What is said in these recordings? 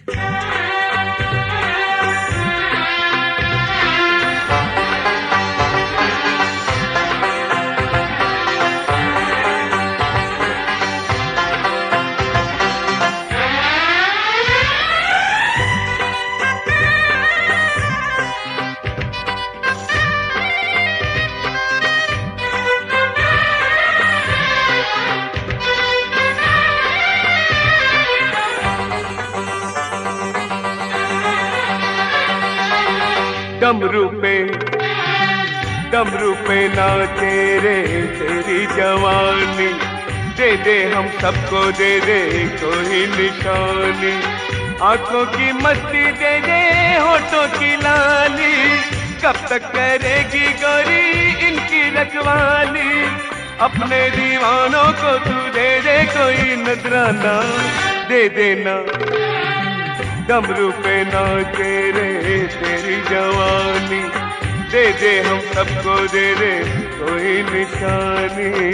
डमरू पे नाचे रे तेरी जवानी, दे दे हम सबको दे दे कोई निशानी। आंखों की मस्ती दे दे होठों की लाली, कब तक करेगी गोरी इनकी रखवाली। अपने दीवानों को तू दे दे कोई नजराना, दे देना। डमरू पे नाचे रे तेरी जवानी, दे दे हम सबको दे दे कोई निशानी।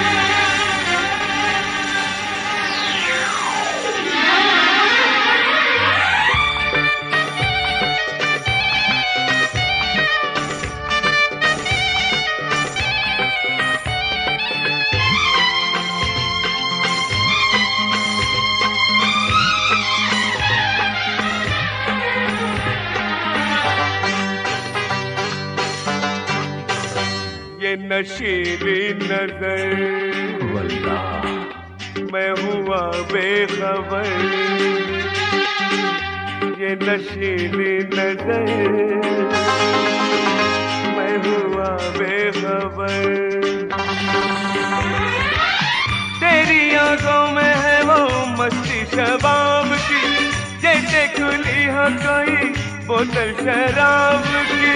नशीली नजर वल्लाह मैं हुआ बेखबर, ये नशीली नजर मैं हुआ बेखबर। तेरी आंखों में है वो मस्ती शबाब की, जैसे खुली हो कोई बोतल शराब की।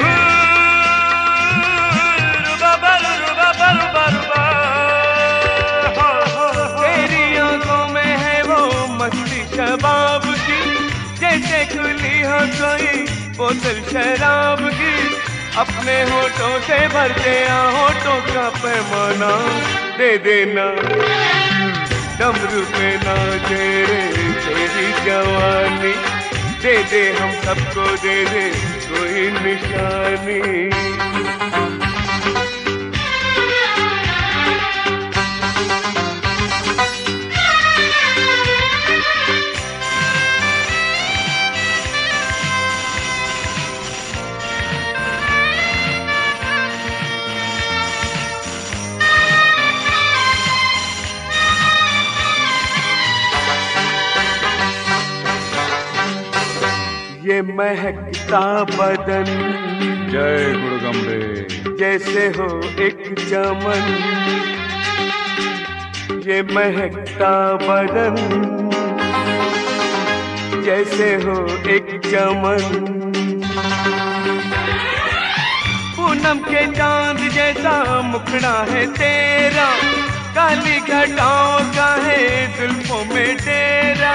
तेरी आंखों में है वो मस्ती शबाब की, जैसे खुली हो कोई बोतल शराब की। अपने होठों से भरते होठों का पैमाना, दे देना। डमरू पे नाचे रे तेरी जवानी, दे दे हम सबको दे दे कोई निशानी। ये महकता बदन, जय गुरुगम्बे, जैसे हो एक चमन। ये महकता बदन जैसे हो एक चमन। पूनम के चांद जैसा मुखड़ा है तेरा, काली घटाओं का है जुल्फों में डेरा।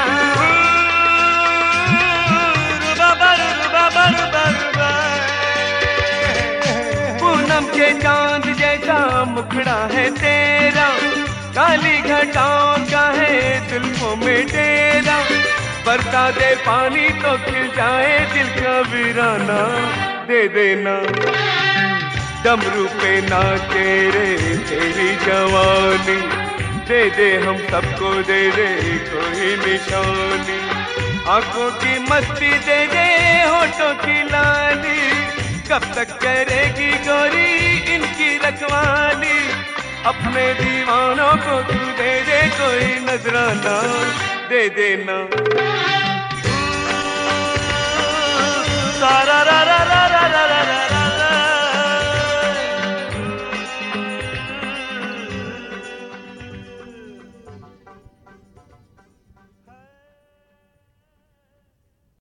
पूनम के चांद जैसा मुखड़ा है तेरा, काली घटाओं का है जुल्फों में डेरा। बरसा दे पानी तो खिल जाए दिल का वीराना, दे देना। डमरू पे नाचे रे तेरी जवानी, दे दे हम सबको दे दे कोई निशानी। आंखों की मस्ती दे दे होठों की लाली, कब तक करेगी गोरी इनकी रखवाली। अपने दीवानों को तू दे दे कोई नजराना, दे देना।